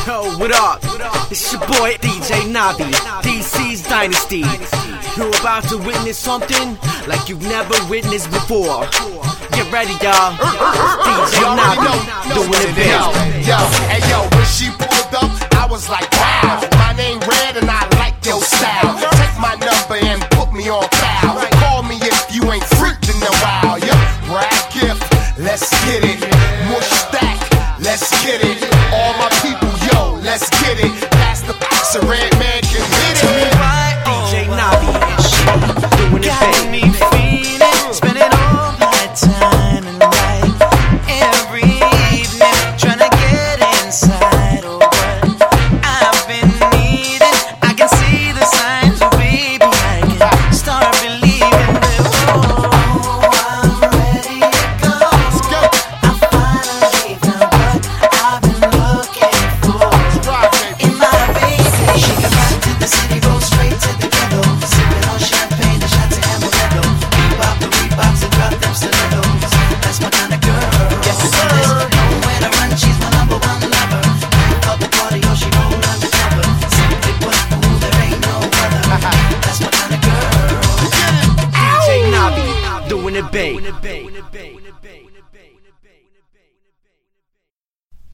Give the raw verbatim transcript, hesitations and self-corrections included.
Yo, what up? It's your boy D J Nabi, D C's Dynasty. You're about to witness something like you've never witnessed before. Get ready, y'all. D J Nabi, doing it big. Yo, yo, hey yo, when she pulled up, I was like, wow. My name Red and I like your style. Take my number and put me on file. Call me if you ain't freaked in a while. Yo, Brad Gift, let's get it. Mush stack, let's get it. All my people, yo, let's get it. Pass the box, a red man can hit it. D J Nabi, doing it Got me big. feeling, spending all my time and night, every evening, trying to get inside of what I've been needing. I can see the signs, oh baby, I can start believing that, oh, I'm ready to go. Let's go. I finally found what I've been looking for Drive, baby. in my baby. She can ride to the city, roll straight to the ghetto, sipping on champagne, a shot to amaretto. Bebop the Reeboks and drop them stilettos. That's my kind of girl. Yes, sir. Nowhere to run, she's my number one lover. Life of the party, oh, she roll undercover. Simply put, ooh, there ain't no other. That's my kind of girl. D J Nabi, doing it big.